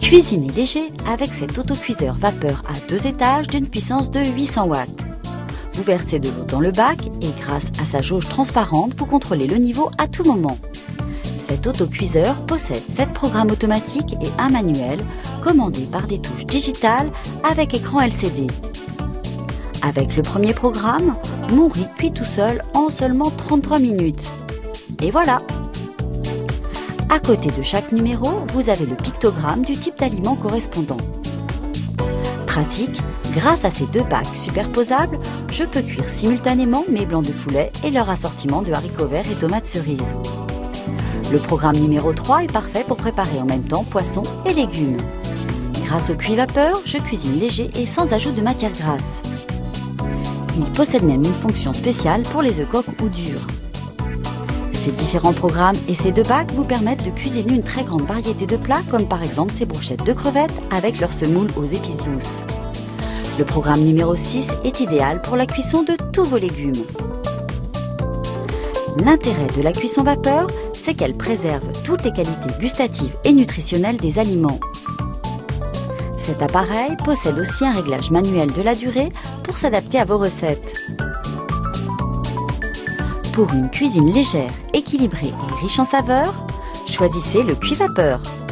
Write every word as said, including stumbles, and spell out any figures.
Cuisinez léger avec cet autocuiseur vapeur à deux étages d'une puissance de huit cents watts. Vous versez de l'eau dans le bac et grâce à sa jauge transparente, vous contrôlez le niveau à tout moment. Cet autocuiseur possède sept programmes automatiques et un manuel commandé par des touches digitales avec écran L C D. Avec le premier programme, mon riz cuit tout seul en seulement trente-trois minutes. Et voilà! À côté de chaque numéro, vous avez le pictogramme du type d'aliment correspondant. Pratique, grâce à ces deux bacs superposables, je peux cuire simultanément mes blancs de poulet et leur assortiment de haricots verts et tomates cerises. Le programme numéro trois est parfait pour préparer en même temps poissons et légumes. Grâce au cuit-vapeur, je cuisine léger et sans ajout de matière grasse. Il possède même une fonction spéciale pour les œufs coques ou durs. Ces différents programmes et ces deux bacs vous permettent de cuisiner une très grande variété de plats, comme par exemple ces brochettes de crevettes avec leur semoule aux épices douces. Le programme numéro six est idéal pour la cuisson de tous vos légumes. L'intérêt de la cuisson vapeur, c'est qu'elle préserve toutes les qualités gustatives et nutritionnelles des aliments. Cet appareil possède aussi un réglage manuel de la durée pour s'adapter à vos recettes. Pour une cuisine légère, équilibrée et riche en saveurs, choisissez le cuit-vapeur.